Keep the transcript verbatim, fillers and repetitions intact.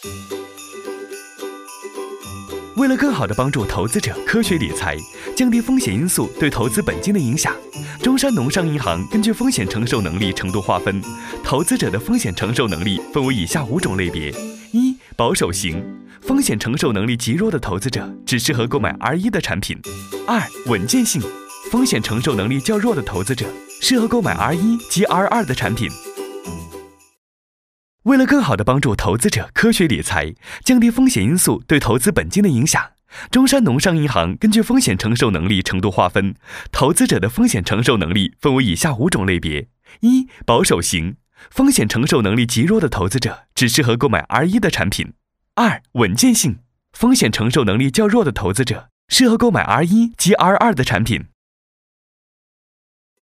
为了更好地帮助投资者科学理财，降低风险因素对投资本金的影响，中山农商银行根据风险承受能力程度划分，投资者的风险承受能力分为以下五种类别：一、保守型，风险承受能力极弱的投资者只适合购买 R 一 的产品；二、稳健性，风险承受能力较弱的投资者适合购买 R 一 及 R 二 的产品。为了更好地帮助投资者科学理财，降低风险因素对投资本金的影响，中山农商银行根据风险承受能力程度划分，投资者的风险承受能力分为以下五种类别：一、保守型，风险承受能力极弱的投资者只适合购买 R 一 的产品；二、稳健性，风险承受能力较弱的投资者适合购买 R 一 及 R 二 的产品。